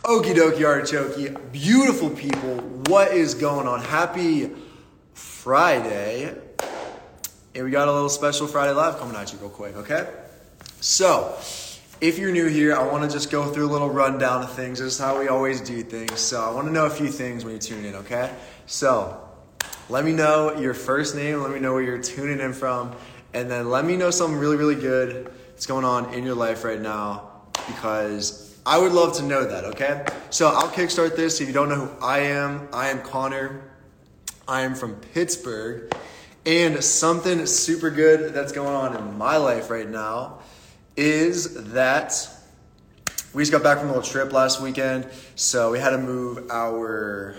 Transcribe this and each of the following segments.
Okie dokie artichoke, beautiful people, what is going on? Happy Friday. And we got a little special Friday Live coming at you real quick, okay? So, if you're new here, I want to just go through a little rundown of things. This is how we always do things. So, I want to know a few things when you tune in, okay? So, let me know your first name, let me know where you're tuning in from, and then let me know something really, really good that's going on in your life right now, because I would love to know that, okay? So I'll kickstart this. If you don't know who I am Connor. I am from Pittsburgh. And something super good that's going on in my life right now is that we just got back from a little trip last weekend. So we had to move our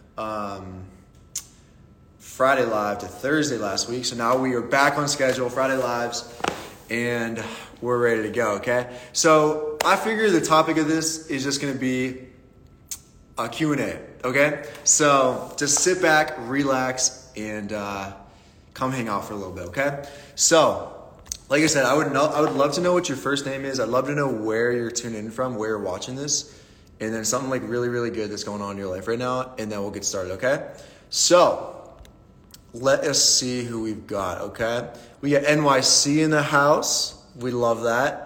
Friday Live to Thursday last week. So now we are back on schedule, Friday Lives, and we're ready to go, okay? So I figure the topic of this is just going to be a Q&A, okay? So just sit back, relax, and come hang out for a little bit, okay? So, like I said, I would love to know what your first name is. I'd love to know where you're tuning in from, where you're watching this, and then something like really, really good that's going on in your life right now, and then we'll get started, okay? So, let us see who we've got, okay? We got NYC in the house. We love that.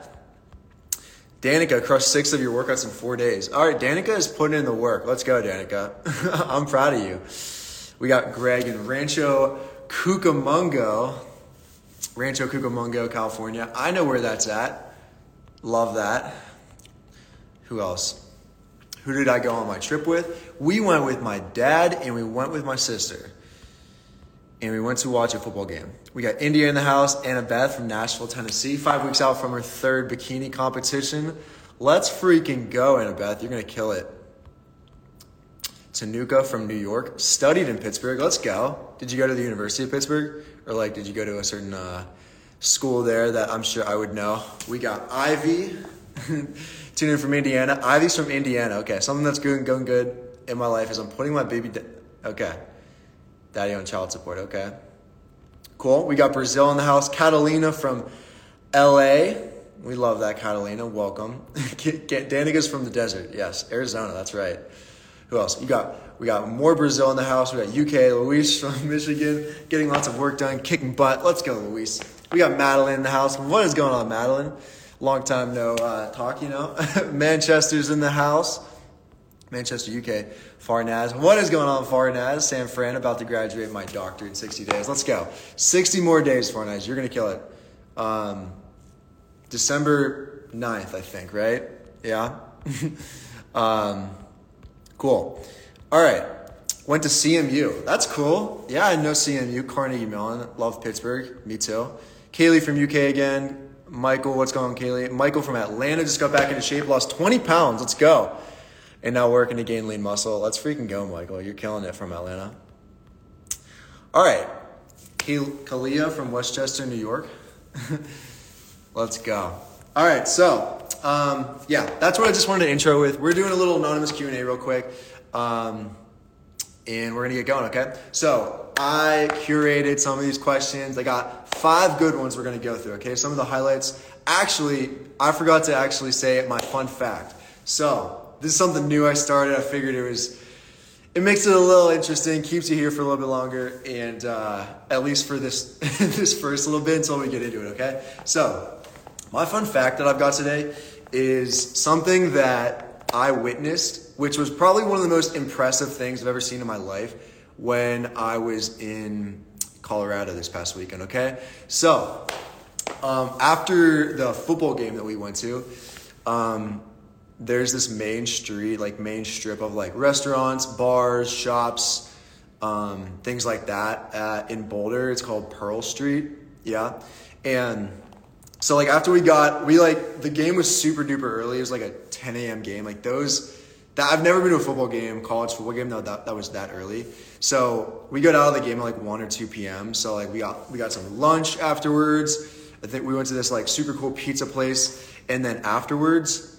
Danica crushed 6 of your workouts in 4 days. All right, Danica is putting in the work. Let's go, Danica. I'm proud of you. We got Greg in Rancho Cucamonga, California. I know where that's at. Love that. Who else? Who did I go on my trip with? We went with my dad and we went with my sister. And we went to watch a football game. We got India in the house, Annabeth from Nashville, Tennessee, 5 weeks out from her 3rd bikini competition. Let's freaking go, Annabeth. You're going to kill it. Tanuka from New York, studied in Pittsburgh. Let's go. Did you go to the University of Pittsburgh? Or did you go to a certain school there that I'm sure I would know? We got Ivy, tuning in from Indiana. Ivy's from Indiana. Okay, something that's going good in my life is I'm putting my baby Daddy on child support, okay. Cool. We got Brazil in the house. Catalina from LA. We love that, Catalina. Welcome. Danica's from the desert. Yes, Arizona. That's right. Who else? We got more Brazil in the house. We got UK. Luis from Michigan. Getting lots of work done. Kicking butt. Let's go, Luis. We got Madeline in the house. What is going on, Madeline? Long time no talk, you know. Manchester's in the house. Manchester, UK. Farnaz. What is going on, Farnaz? San Fran, about to graduate my doctorate in 60 days. Let's go. 60 more days, Farnaz. You're going to kill it. December 9th, I think, right? Yeah? Cool. All right. Went to CMU. That's cool. Yeah, I know CMU. Carnegie Mellon. Love Pittsburgh. Me too. Kaylee from UK again. Michael, what's going on, Kaylee? Michael from Atlanta just got back into shape. Lost 20 pounds. Let's go. And now working to gain lean muscle. Let's freaking go, Michael. You're killing it from Atlanta. All right. Kalia from Westchester, New York. Let's go. All right. So, that's what I just wanted to intro with. We're doing a little anonymous Q&A real quick. And we're going to get going, okay? So, I curated some of these questions. I got 5 good ones we're going to go through, okay? Some of the highlights. Actually, I forgot to actually say my fun fact. So, this is something new I started. I figured it makes it a little interesting, keeps you here for a little bit longer, and at least for this this first little bit until we get into it, okay? So, my fun fact that I've got today is something that I witnessed, which was probably one of the most impressive things I've ever seen in my life when I was in Colorado this past weekend, okay? So, after the football game that we went to, there's this main strip of restaurants, bars, shops, things like that in Boulder. It's called Pearl Street. Yeah. And so after the game was super duper early. It was a 10 a.m. game. I've never been to a football game, college football game, that was that early. So we got out of the game at 1 or 2 p.m. So we got some lunch afterwards. I think we went to this super cool pizza place. And then afterwards,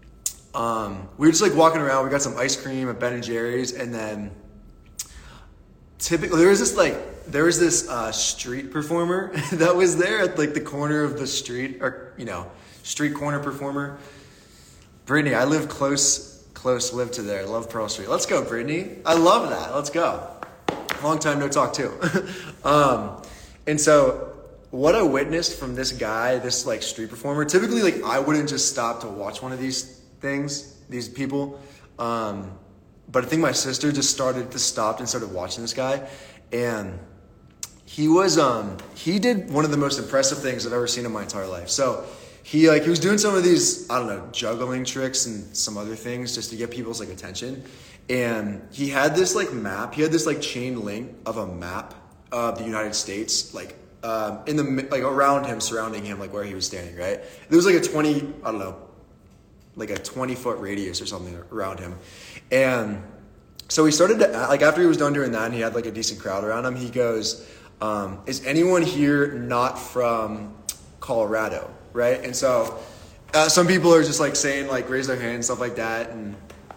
we were just walking around. We got some ice cream at Ben & Jerry's, and then typically there was this street performer that was there at the corner of the street, or street corner performer. Brittany, I live close Close, live to there. Love Pearl Street. Let's go, Brittany. I love that. Let's go. Long time no talk too. And so what I witnessed from this guy, this like street performer, typically like I wouldn't just stop to watch one of these things, these people. But I think my sister just stopped and started watching this guy. And he did one of the most impressive things I've ever seen in my entire life. So he was doing some of these, I don't know, juggling tricks and some other things just to get people's like attention. And he had this like map. He had this like chain link of a map of the United States, like in the like around him, surrounding him, like where he was standing. Right. There was like a 20-foot radius or something around him. And so he started to like after he was done doing that, and he had like a decent crowd around him. He goes, "Is anyone here not from Colorado?" Right. And so some people are just like saying like raise their hand and stuff like that. And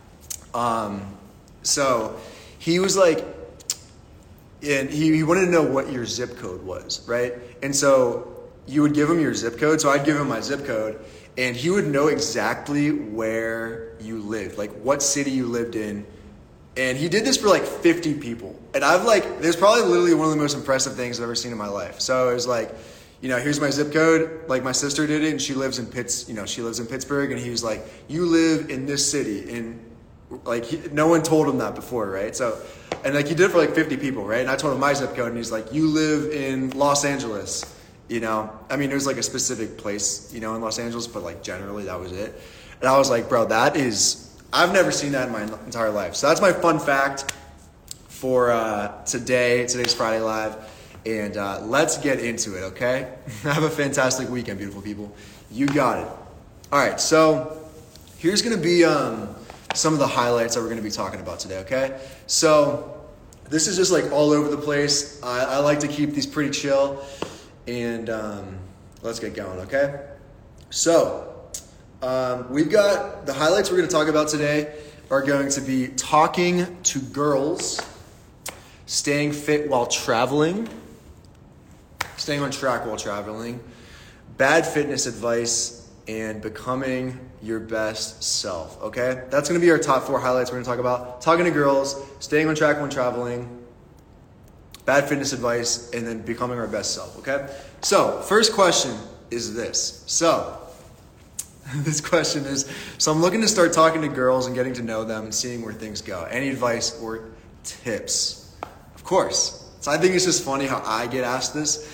so he was like, and he wanted to know what your zip code was, right? And so you would give him your zip code. So I'd give him my zip code, and he would know exactly where you lived, like what city you lived in. And he did this for like 50 people. And there's probably literally one of the most impressive things I've ever seen in my life. So it was like, here's my zip code. Like my sister did it, and she lives in Pittsburgh. And he was like, you live in this city. And like no one told him that before, right? So, and like he did it for like 50 people, right? And I told him my zip code, and he's like, you live in Los Angeles, I mean, it was like a specific place, in Los Angeles, but like generally that was it. And I was like, bro, I've never seen that in my entire life. So that's my fun fact for today. Today's Friday Live. And let's get into it, okay? Have a fantastic weekend, beautiful people. You got it. All right, so here's going to be some of the highlights that we're going to be talking about today, okay? So this is just like all over the place. I like to keep these pretty chill. And let's get going, okay? So we've got the highlights we're going to talk about today are going to be talking to girls, staying fit while traveling, staying on track while traveling, bad fitness advice, and becoming your best self, okay? That's going to be our top 4 highlights we're going to talk about. Talking to girls, staying on track when traveling, bad fitness advice, and then becoming our best self, okay? So, first question is this. This question is, I'm looking to start talking to girls and getting to know them and seeing where things go. Any advice or tips? Of course. So I think it's just funny how I get asked this.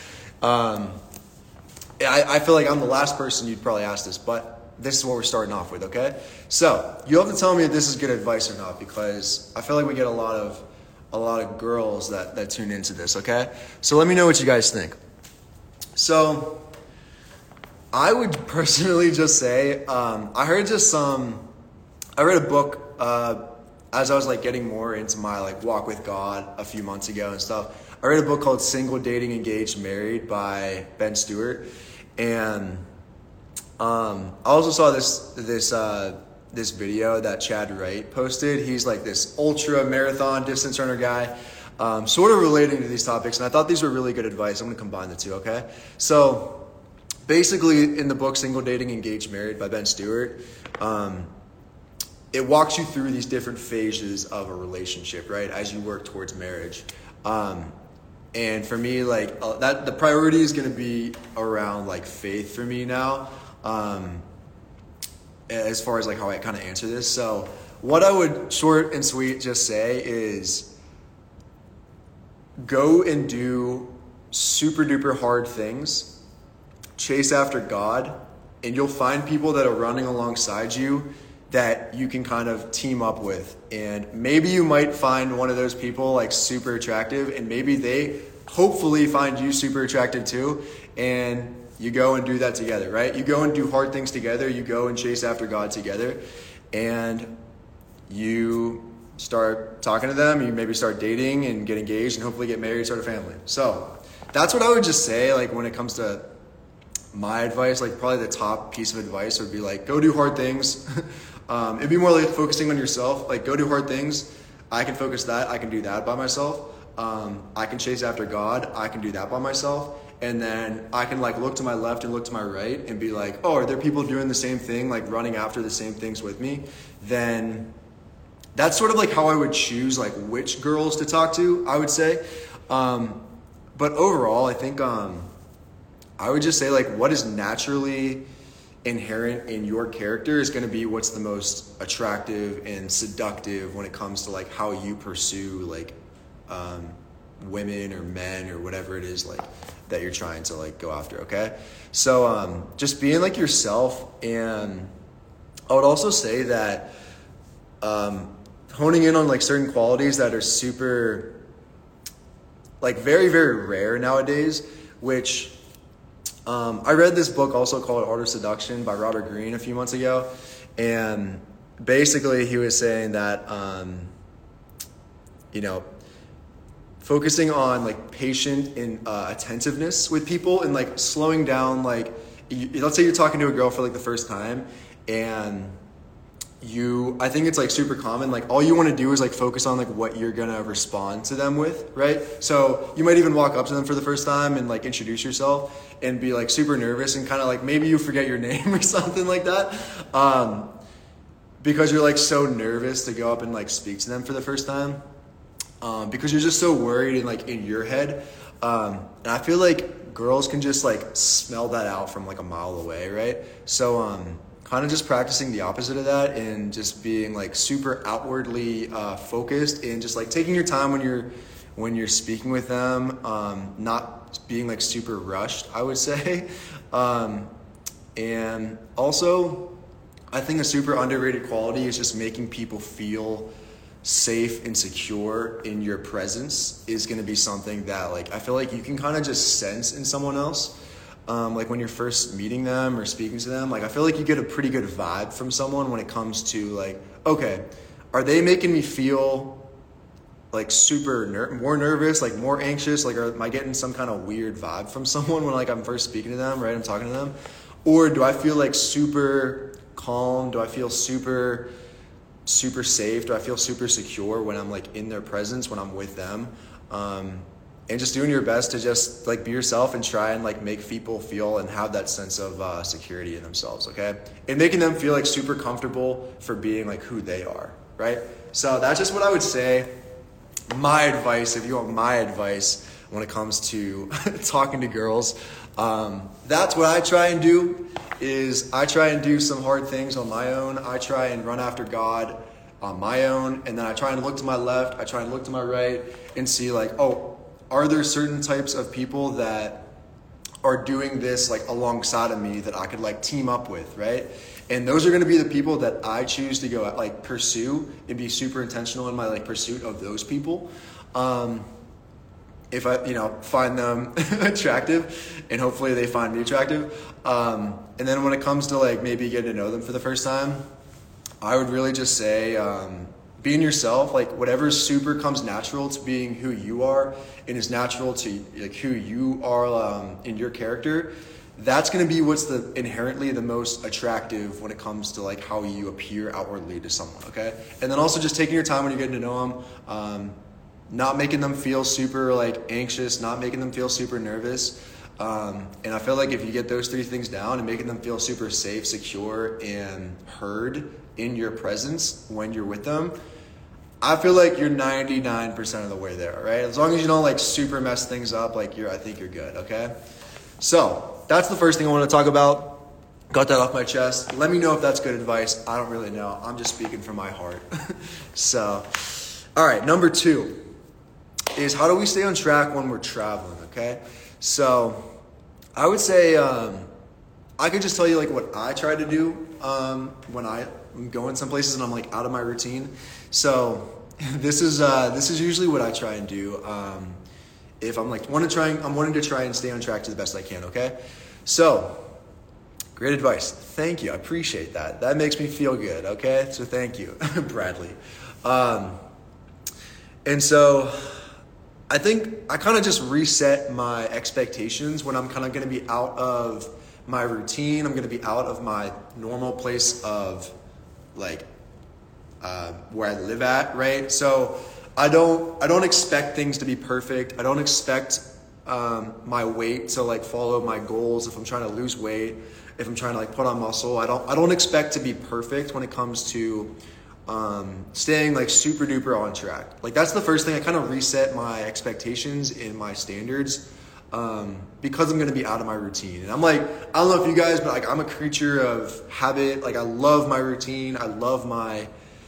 I feel like I'm the last person you'd probably ask this, but this is what we're starting off with, okay? So, you'll have to tell me if this is good advice or not, because I feel like we get a lot of girls that tune into this, okay? So let me know what you guys think. So I would personally just say, I read a book as I was like getting more into my like walk with God a few months ago and stuff. I read a book called Single, Dating, Engaged, Married by Ben Stewart. And I also saw this video that Chad Wright posted. He's like this ultra marathon distance runner guy, sort of relating to these topics. And I thought these were really good advice. I'm going to combine the two, okay? So basically in the book, Single, Dating, Engaged, Married by Ben Stewart, it walks you through these different phases of a relationship, right? As you work towards marriage. And for me, like the priority is going to be around like faith for me now. As far as like how I kind of answer this. So what I would short and sweet just say is go and do super duper hard things, chase after God, and you'll find people that are running alongside you that you can kind of team up with. And maybe you might find one of those people like super attractive, and maybe they hopefully find you super attractive too. And you go and do that together, right? You go and do hard things together. You go and chase after God together. And you start talking to them. You maybe start dating and get engaged and hopefully get married, start a family. So that's what I would just say, like when it comes to my advice, like probably the top piece of advice would be like, go do hard things. It'd be more like focusing on yourself. Like go do hard things. I can focus that. I can do that by myself. I can chase after God. I can do that by myself. And then I can like look to my left and look to my right and be like, oh, are there people doing the same thing, like running after the same things with me? Then that's sort of like how I would choose like which girls to talk to, I would say. But overall, I think I would just say like what is naturally inherent in your character is going to be what's the most attractive and seductive when it comes to like how you pursue like women or men or whatever it is like that you're trying to like go after. Okay, so just being like yourself, and I would also say that honing in on like certain qualities that are super like very, very rare nowadays, which I read this book also called Art of Seduction by Robert Greene a few months ago. And basically he was saying that, focusing on like patient and attentiveness with people and like slowing down, like let's say you're talking to a girl for like the first time, and I think it's like super common, like all you want to do is like focus on like what you're gonna respond to them with, right? So you might even walk up to them for the first time and like introduce yourself and be like super nervous and kind of like maybe you forget your name or something like that, because you're like so nervous to go up and like speak to them for the first time, because you're just so worried and like in your head, and I feel like girls can just like smell that out from like a mile away, right? So kind of just practicing the opposite of that and just being like super outwardly focused and just like taking your time when you're speaking with them, not being like super rushed, I would say. And also I think a super underrated quality is just making people feel safe and secure in your presence is going to be something that like I feel like you can kind of just sense in someone else. Like when you're first meeting them or speaking to them, like I feel like you get a pretty good vibe from someone when it comes to like, okay, are they making me feel like super more nervous, like more anxious? Like, am I getting some kind of weird vibe from someone when like I'm first speaking to them, right? I'm talking to them. Or do I feel like super calm? Do I feel super safe? Do I feel super secure when I'm like in their presence, when I'm with them? And just doing your best to just like be yourself and try and like make people feel and have that sense of security in themselves, okay? And making them feel like super comfortable for being like who they are, right? So that's just what I would say. My advice, if you want my advice when it comes to talking to girls, that's what I try and do, is I try and do some hard things on my own. I try and run after God on my own, and then I try and look to my left, I try and look to my right and see like, oh, are there certain types of people that are doing this like alongside of me that I could like team up with, right? And those are going to be the people that I choose to go like pursue and be super intentional in my like pursuit of those people. If I, find them attractive, and hopefully they find me attractive. And then when it comes to like maybe getting to know them for the first time, I would really just say, being yourself, like whatever super comes natural to being who you are and is natural to like who you are in your character, that's going to be what's inherently the most attractive when it comes to like how you appear outwardly to someone, okay? And then also just taking your time when you're getting to know them, not making them feel super like anxious, not making them feel super nervous. And I feel like if you get those three things down and making them feel super safe, secure, and heard in your presence when you're with them, I feel like you're 99% of the way there, right? As long as you don't like super mess things up, like I think you're good, okay? So that's the first thing I want to talk about. Got that off my chest. Let me know if that's good advice. I don't really know. I'm just speaking from my heart. So, all right, number 2 is how do we stay on track when we're traveling, okay? So I would say I could just tell you like what I try to do when I'm going some places and I'm like out of my routine. So this is usually what I try and do if I'm like wanting to try and stay on track to the best I can, okay? So great advice. Thank you. I appreciate that. That makes me feel good, okay? So thank you, Bradley. And so I think I kind of just reset my expectations when I'm kind of going to be out of my routine. I'm going to be out of my normal place of like where I live at, right? So I don't expect things to be perfect. I don't expect my weight to like follow my goals. If I'm trying to lose weight, if I'm trying to like put on muscle, I don't expect to be perfect when it comes to staying like super duper on track. Like that's the first thing. I kind of reset my expectations and my standards because I'm going to be out of my routine. And I'm like, I don't know if you guys, but like I'm a creature of habit. Like I love my routine. I love my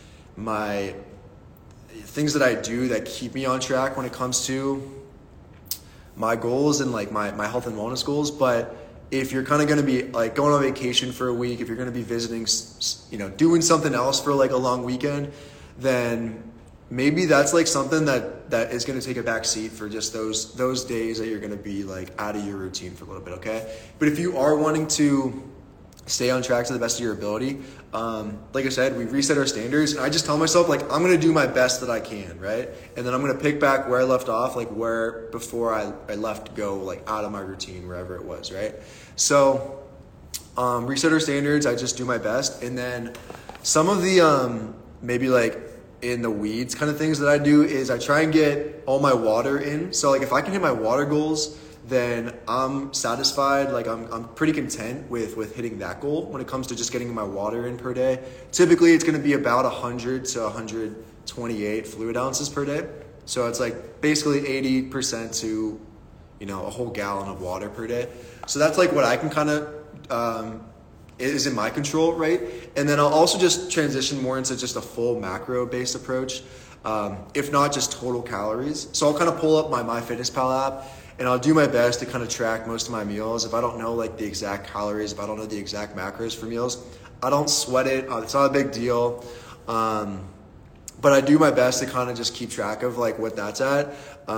things that I do that keep me on track when it comes to my goals and like my health and wellness goals. But if you're kind of going to be like going on vacation for a week, if you're going to be visiting, doing something else for like a long weekend, then maybe that's like something that is going to take a back seat for just those days that you're going to be like out of your routine for a little bit. Okay. But if you are wanting to stay on track to the best of your ability, like I said, we reset our standards, and I just tell myself like I'm going to do my best that I can, right? And then I'm going to pick back where I left off, like where before I left go like out of my routine, wherever it was, right? So reset our standards. I just do my best. And then some of the maybe like in the weeds kind of things that I do is I try and get all my water in. So like if I can hit my water goals, then I'm satisfied. Like I'm pretty content with hitting that goal when it comes to just getting my water in per day. Typically it's going to be about 100 to 128 fluid ounces per day. So it's like basically 80% to, a whole gallon of water per day. So that's like what I can kind of, is in my control, right? And then I'll also just transition more into just a full macro based approach. If not just total calories. So I'll kind of pull up my MyFitnessPal app, and I'll do my best to kind of track most of my meals. If I don't know like the exact calories, if I don't know the exact macros for meals, I don't sweat it. It's not a big deal. But I do my best to kind of just keep track of like what that's at.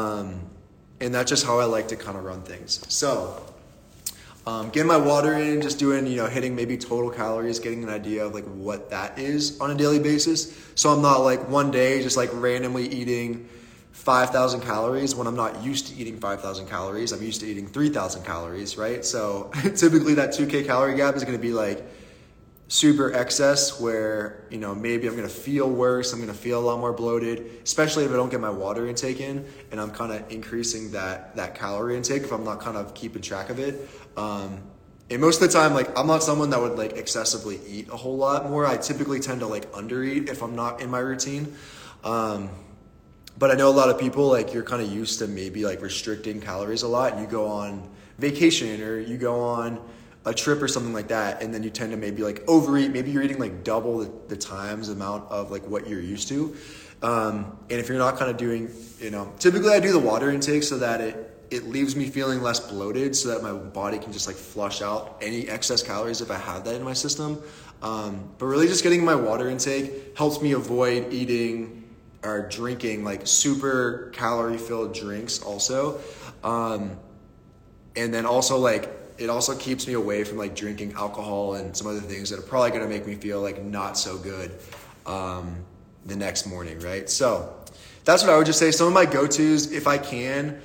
And that's just how I like to kind of run things. So getting my water in, just doing, hitting maybe total calories, getting an idea of like what that is on a daily basis. So I'm not like one day just like randomly eating 5,000 calories when I'm not used to eating 5,000 calories. I'm used to eating 3,000 calories, right? So typically that 2K calorie gap is going to be like super excess where, maybe I'm going to feel worse. I'm going to feel a lot more bloated, especially if I don't get my water intake in and I'm kind of increasing that calorie intake if I'm not kind of keeping track of it. And most of the time, like I'm not someone that would like excessively eat a whole lot more. I typically tend to like undereat if I'm not in my routine. But I know a lot of people, like you're kind of used to maybe like restricting calories a lot, and you go on vacation or you go on a trip or something like that, and then you tend to maybe like overeat. Maybe you're eating like double the times amount of like what you're used to. And if you're not kind of doing, typically I do the water intake so that it leaves me feeling less bloated, so that my body can just like flush out any excess calories if I have that in my system. But really just getting my water intake helps me avoid eating or drinking like super calorie filled drinks also. And then also like, it also keeps me away from like drinking alcohol and some other things that are probably going to make me feel like not so good the next morning, right? So that's what I would just say. Some of my go-tos, if I can,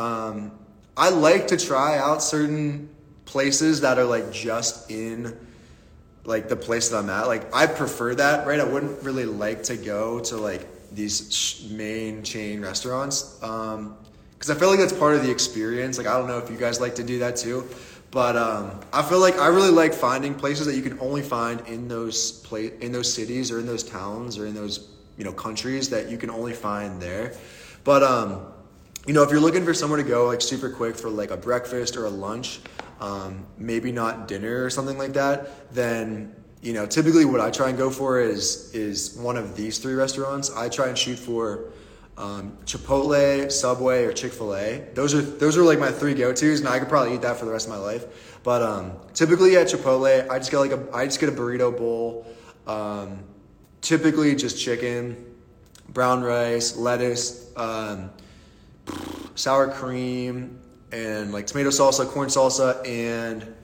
I like to try out certain places that are like just in like the place that I'm at. Like I prefer that, right? I wouldn't really like to go to like these main chain restaurants because I feel like that's part of the experience. Like I don't know if you guys like to do that too, but I feel like I really like finding places that you can only find in those cities or in those towns or in those countries that you can only find there. But if you're looking for somewhere to go like super quick for like a breakfast or a lunch, maybe not dinner or something like that, then typically what I try and go for is one of these three restaurants. I try and shoot for Chipotle, Subway, or Chick-fil-A. Those are like my three go-tos, and I could probably eat that for the rest of my life. But typically at Chipotle, I just get a burrito bowl. Typically just chicken, brown rice, lettuce, sour cream, and like tomato salsa, corn salsa, and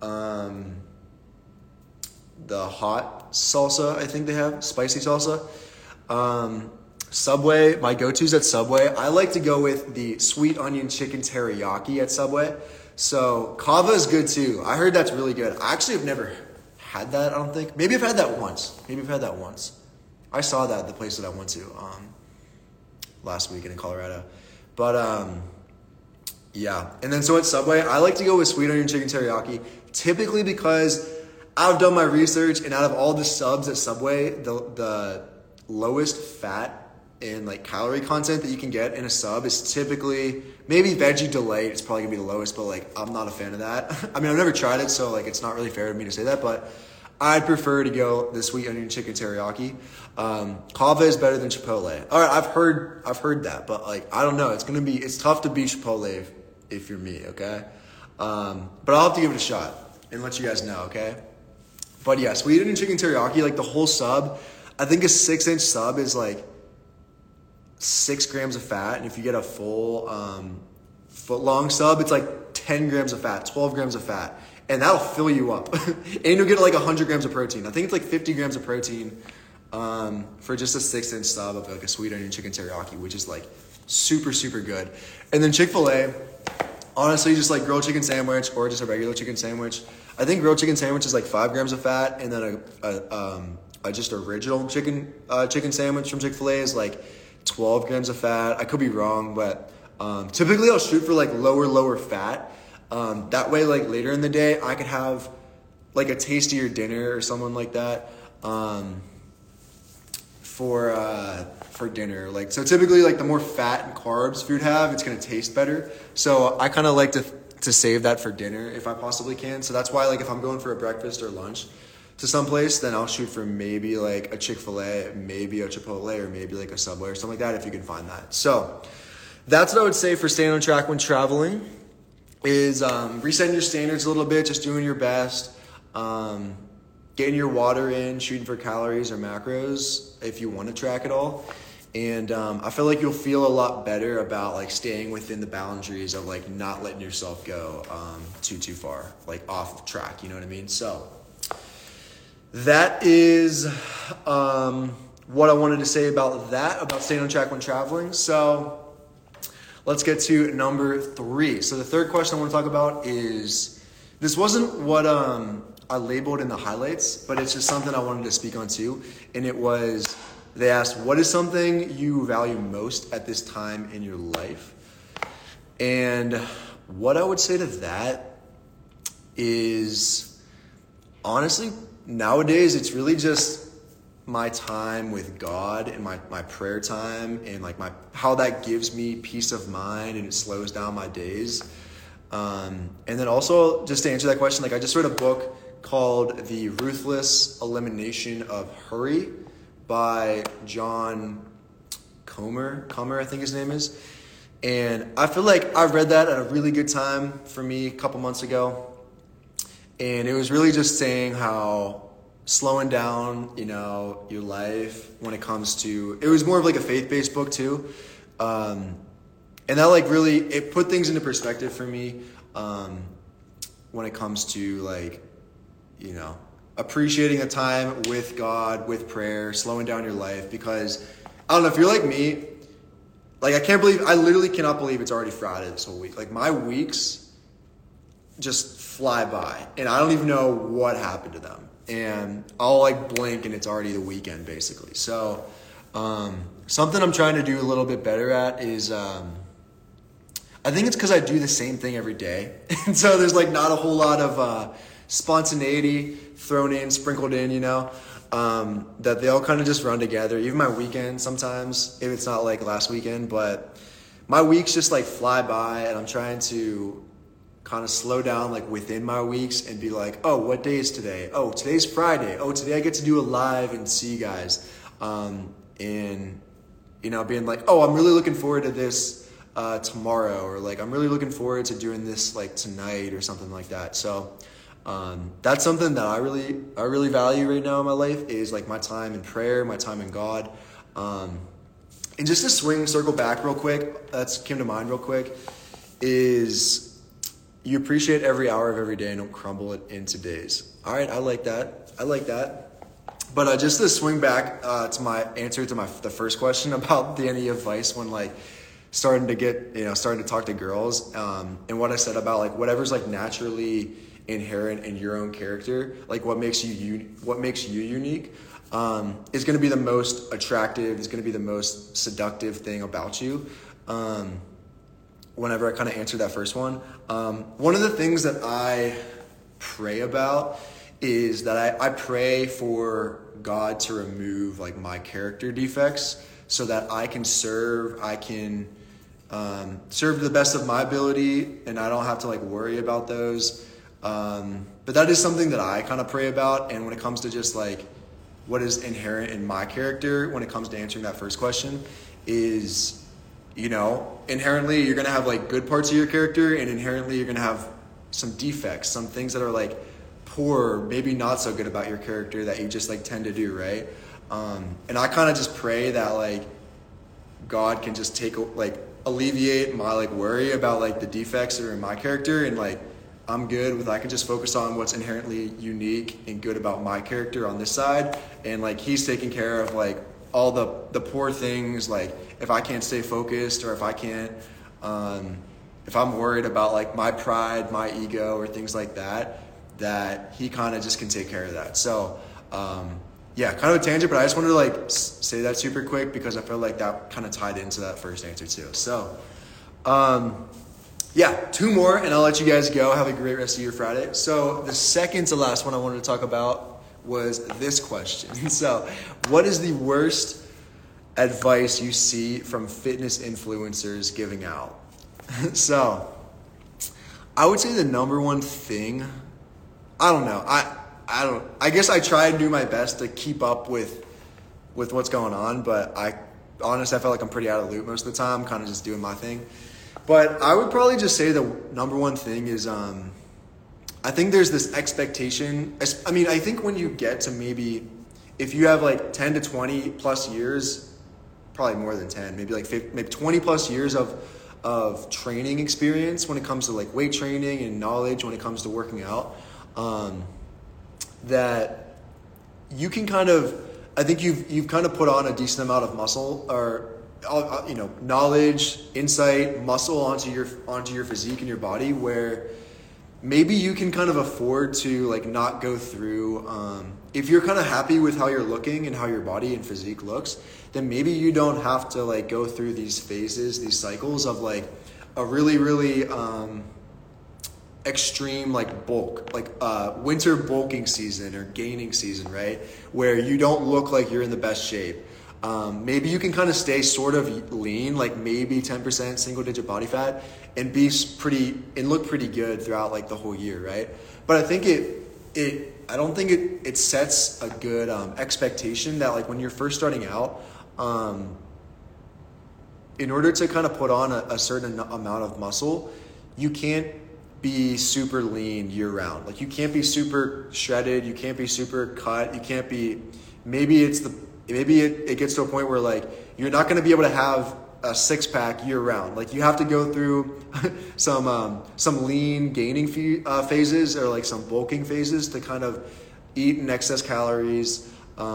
the hot salsa, I think they have, spicy salsa. Subway, my go-tos at Subway, I like to go with the sweet onion chicken teriyaki at Subway. So Kava is good too. I heard that's really good. I actually have never had that, I don't think. Maybe I've had that once. I saw that at the place that I went to last weekend in Colorado. But yeah. And then so at Subway, I like to go with sweet onion chicken teriyaki, typically because I've done my research, and out of all the subs at Subway, the lowest fat and like calorie content that you can get in a sub is typically maybe veggie delight. It's probably gonna be the lowest, but like I'm not a fan of that. I mean, I've never tried it, so like it's not really fair of me to say that, but I'd prefer to go the sweet onion chicken teriyaki. Kava is better than Chipotle. All right, I've heard that, but like I don't know. It's tough to beat Chipotle if you're me, okay? But I'll have to give it a shot and let you guys know, okay? But yeah, sweet onion chicken teriyaki, like the whole sub, I think a 6-inch sub is like 6 grams of fat, and if you get a full foot long sub, it's like 10 grams of fat, 12 grams of fat, and that'll fill you up. And you'll get like 100 grams of protein. I think it's like 50 grams of protein for just a 6-inch sub of like a sweet onion chicken teriyaki, which is like super, super good. And then Chick-fil-A, honestly, just like grilled chicken sandwich or just a regular chicken sandwich. I think grilled chicken sandwich is like 5 grams of fat, and then a just original chicken sandwich from Chick-fil-A is like 12 grams of fat. I could be wrong, but typically I'll shoot for like lower fat. That way, like later in the day, I could have like a tastier dinner or something like that for dinner. Like, so typically, like the more fat and carbs food have, it's gonna taste better. So I kind of like to save that for dinner if I possibly can. So that's why, like, if I'm going for a breakfast or lunch to someplace, then I'll shoot for maybe like a Chick-fil-A, maybe a Chipotle, or maybe like a Subway or something like that if you can find that. So that's what I would say for staying on track when traveling is resetting your standards a little bit, just doing your best, getting your water in, shooting for calories or macros if you want to track it all. And I feel like you'll feel a lot better about like staying within the boundaries of like not letting yourself go too far, like off track, you know what I mean? So that is what I wanted to say about that, about staying on track when traveling. So let's get to number 3. So the third question I want to talk about is, this wasn't what I labeled in the highlights, but it's just something I wanted to speak on too. And it was, they asked, what is something you value most at this time in your life? And what I would say to that is, honestly, nowadays it's really just my time with God and my prayer time, and like how that gives me peace of mind and it slows down my days. And then also, just to answer that question, like I just read a book called The Ruthless Elimination of Hurry by John Comer, I think his name is. And I feel like I read that at a really good time for me a couple months ago. And it was really just saying how slowing down, you know, your life when it comes to, it was more of like a faith-based book too. And that like really, it put things into perspective for me when it comes to like, you know, appreciating the time with God, with prayer, slowing down your life. Because I don't know, if you're like me, like I literally cannot believe it's already Friday this whole week. Like my weeks just fly by and I don't even know what happened to them. And I'll like blink and it's already the weekend basically. So something I'm trying to do a little bit better at is I think it's because I do the same thing every day. And so there's like not a whole lot of spontaneity sprinkled in, you know, that they all kind of just run together. Even my weekend sometimes, if it's not like last weekend, but my weeks just like fly by, and I'm trying to kind of slow down like within my weeks and be like, oh, what day is today? Oh, today's Friday. Oh, today I get to do a live and see you guys. And, you know, being like, oh, I'm really looking forward to this tomorrow, or like, I'm really looking forward to doing this like tonight or something like that. So that's something that I really value right now in my life, is like my time in prayer, my time in God. And just to circle back real quick, that's came to mind real quick, is you appreciate every hour of every day and don't crumble it into days. All right, I like that. But just to swing back to my answer to the first question about any advice when like starting to talk to girls, and what I said about like whatever's like naturally inherent in your own character, like what makes you unique, is going to be the most attractive, is going to be the most seductive thing about you. Whenever I kind of answer that first one, one of the things that I pray about is that I pray for God to remove like my character defects so that I can serve to the best of my ability, and I don't have to like worry about those. But that is something that I kind of pray about. And when it comes to just like what is inherent in my character, when it comes to answering that first question, is, inherently you're going to have like good parts of your character, and inherently you're going to have some defects, some things that are like poor, maybe not so good about your character that you just like tend to do, right? And I kind of just pray that like God can just alleviate my like worry about like the defects that are in my character, and like I'm good with, I can just focus on what's inherently unique and good about my character on this side, and like he's taking care of like all the poor things, like if I can't stay focused, or if I can't if I'm worried about like my pride, my ego, or things like that he kind of just can take care of that. So yeah, kind of a tangent, but I just wanted to like say that super quick because I feel like that kind of tied into that first answer too. So yeah, 2 more and I'll let you guys go. Have a great rest of your Friday. So the second to last one I wanted to talk about was this question. So what is the worst advice you see from fitness influencers giving out? So I would say the number one thing, I don't know. I guess I try and do my best to keep up with what's going on, but honestly, I feel like I'm pretty out of the loop most of the time, kind of just doing my thing. But I would probably just say the number one thing is, I think there's this expectation. I mean, I think when you get to maybe, if you have like 10 to 20 plus years, probably more than 10, maybe like 50, maybe 20 plus years of training experience when it comes to like weight training and knowledge when it comes to working out, that you can kind of, I think you've kind of put on a decent amount of muscle, or knowledge, insight, muscle onto your physique and your body, where maybe you can kind of afford to like not go through, if you're kind of happy with how you're looking and how your body and physique looks, then maybe you don't have to like go through these phases, these cycles of like a really, really extreme like bulk, like winter bulking season or gaining season, right? Where you don't look like you're in the best shape. Maybe you can kind of stay sort of lean, like maybe 10% single digit body fat, and look pretty good throughout like the whole year, right? But I think I don't think it sets a good expectation that like when you're first starting out, in order to kind of put on a certain amount of muscle, you can't be super lean year round. Like you can't be super shredded, you can't be super cut, you can't be, maybe it gets to a point where like you're not going to be able to have a 6-pack year round. Like you have to go through some lean gaining phases, or like some bulking phases to kind of eat in excess calories,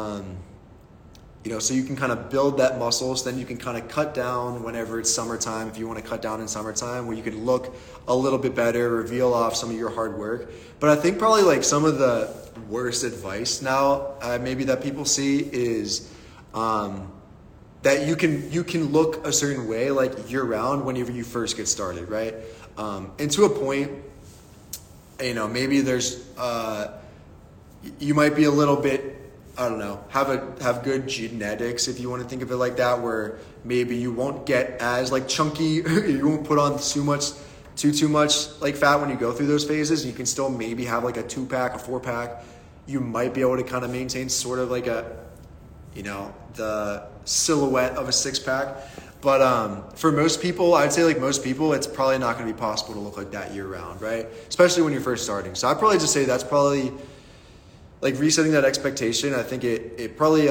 so you can kind of build that muscle. So then you can kind of cut down whenever it's summertime, if you want to cut down in summertime, where you can look a little bit better, reveal off some of your hard work. But I think probably like some of the worst advice now maybe that people see is that you can look a certain way like year round whenever you first get started, right? And to a point, maybe there's you might be a little bit, I don't know, have good genetics, if you want to think of it like that, where maybe you won't get as like chunky, you won't put on too much like fat when you go through those phases. You can still maybe have like a 2-pack, a 4-pack. You might be able to kind of maintain sort of like the silhouette of a 6-pack. But for most people, I'd say like most people, it's probably not going to be possible to look like that year round, right? Especially when you're first starting. So I'd probably just say that's probably like resetting that expectation. I think it probably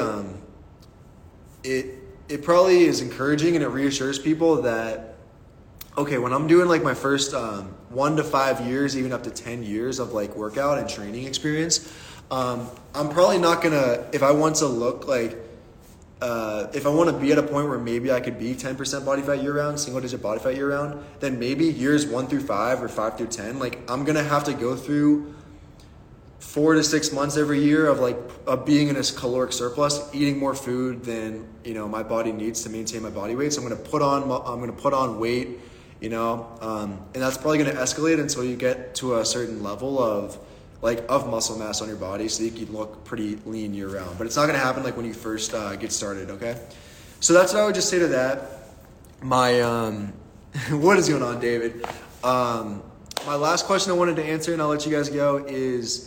is encouraging, and it reassures people that, okay, when I'm doing like my first 1 to 5 years, even up to 10 years of like workout and training experience, I'm probably not gonna, if I want to look like, if I want to be at a point where maybe I could be 10% body fat year round, single digit body fat year round, then maybe years 1 through 5 or 5 through 10, like I'm gonna have to go through 4 to 6 months every year of being in a caloric surplus, eating more food than my body needs to maintain my body weight. So I'm gonna put on weight, and that's probably gonna escalate until you get to a certain level of like of muscle mass on your body so you can look pretty lean year round. But it's not going to happen like when you first get started, okay? So that's what I would just say to that. My, what is going on, David? My last question I wanted to answer, and I'll let you guys go, is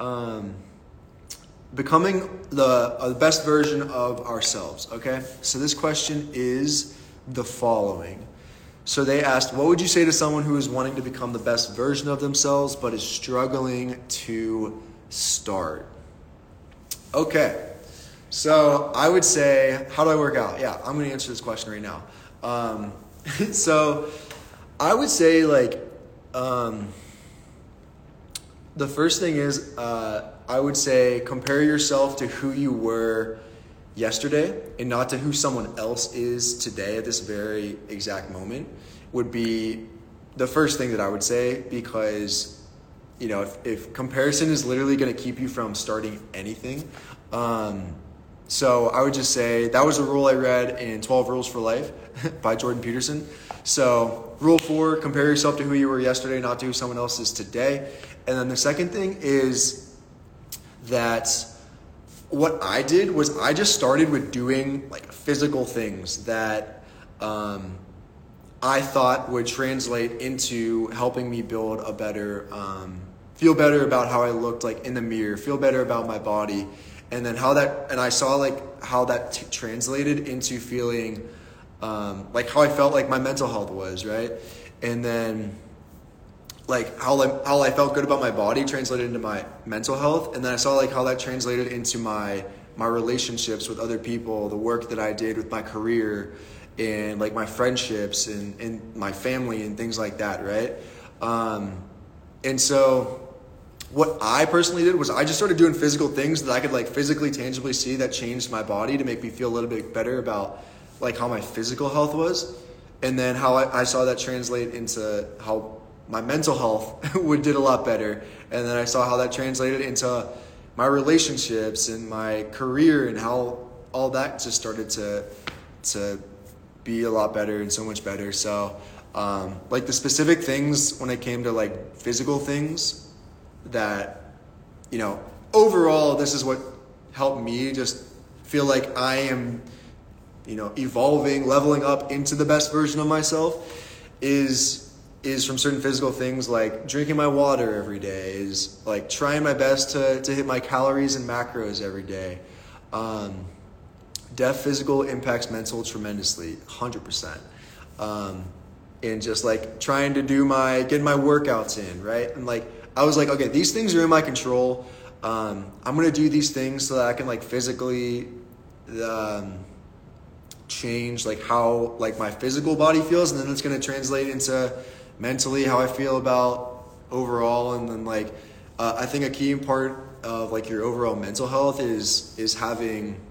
becoming the best version of ourselves, okay? So this question is the following. So they asked, what would you say to someone who is wanting to become the best version of themselves but is struggling to start? Okay, so I would say, how do I work out? Yeah, I'm going to answer this question right now. So I would say the first thing is I would say compare yourself to who you were yesterday and not to who someone else is today at this very exact moment would be the first thing that I would say, because if comparison is literally going to keep you from starting anything, so I would just say that was a rule I read in 12 Rules for Life by Jordan Peterson. So rule 4, compare yourself to who you were yesterday, not to who someone else is today. And then the second thing is that what I did was I just started with doing like physical things that I thought would translate into helping me build a better, feel better about how I looked like in the mirror, feel better about my body. And then I saw like how that translated into feeling like how I felt like my mental health was, right? And then like how I felt good about my body translated into my mental health. And then I saw like how that translated into my relationships with other people, the work that I did with my career and like my friendships and my family and things like that, right? And so what I personally did was I just started doing physical things that I could like physically, tangibly see that changed my body to make me feel a little bit better about like how my physical health was. And then how I saw that translate into how my mental health did a lot better. And then I saw how that translated into my relationships and my career and how all that just started to be a lot better and so much better. So like the specific things when it came to like physical things that, overall this is what helped me just feel like I am, evolving, leveling up into the best version of myself is from certain physical things like drinking my water every day, is like trying my best to hit my calories and macros every day. Physical impacts mental tremendously, 100%. And just like trying to get my workouts in, right? And like, I was like, okay, these things are in my control. I'm going to do these things so that I can like physically change like how like my physical body feels. And then it's going to translate into mentally how I feel about overall. And then like, I think a key part of like your overall mental health is having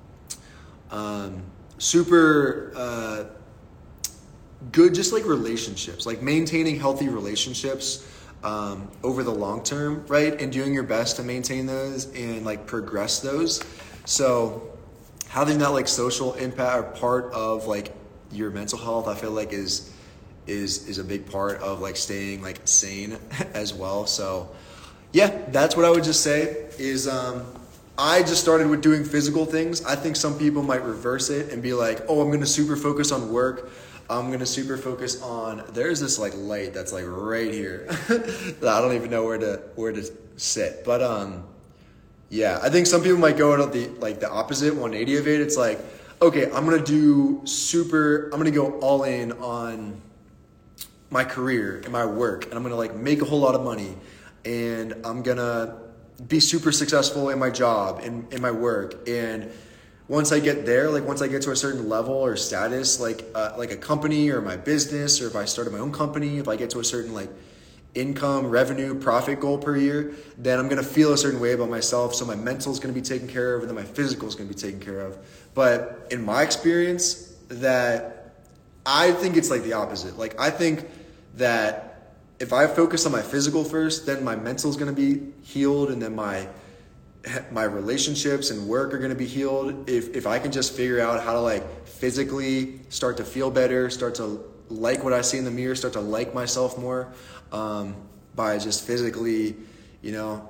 super good just like relationships, like maintaining healthy relationships over the long term, right? And doing your best to maintain those and like progress those. So having that like social impact or part of like your mental health, I feel like is a big part of like staying like sane as well. So yeah, that's what I would just say is I just started with doing physical things. I think some people might reverse it and be like, oh, I'm going to super focus on work. I'm going to super focus on, there's this like light that's like right here that I don't even know where to sit. But yeah, I think some people might go to the opposite 180 of it. It's like, okay, I'm going to go all in on my career and my work, and I'm going to like make a whole lot of money, and I'm going to be super successful in my job and in my work. And once I get there, like once I get to a certain level or status, like a company or my business, or if I started my own company, if I get to a certain like income, revenue, profit goal per year, then I'm going to feel a certain way about myself. So my mental is going to be taken care of, and then my physical is going to be taken care of. But in my experience, that I think it's like the opposite. Like I think that if I focus on my physical first, then my mental is going to be healed, and then my relationships and work are going to be healed. If I can just figure out how to like physically start to feel better, start to like what I see in the mirror, start to like myself more, by just physically,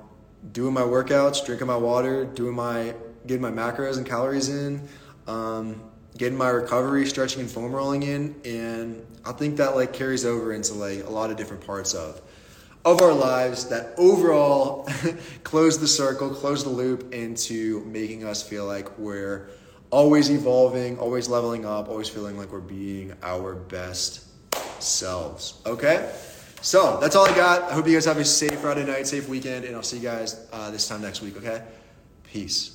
doing my workouts, drinking my water, getting my macros and calories in, getting my recovery, stretching and foam rolling in, and I think that like carries over into like a lot of different parts of our lives that overall close the circle, close the loop into making us feel like we're always evolving, always leveling up, always feeling like we're being our best selves. Okay? So that's all I got. I hope you guys have a safe Friday night, safe weekend, and I'll see you guys this time next week. Okay? Peace.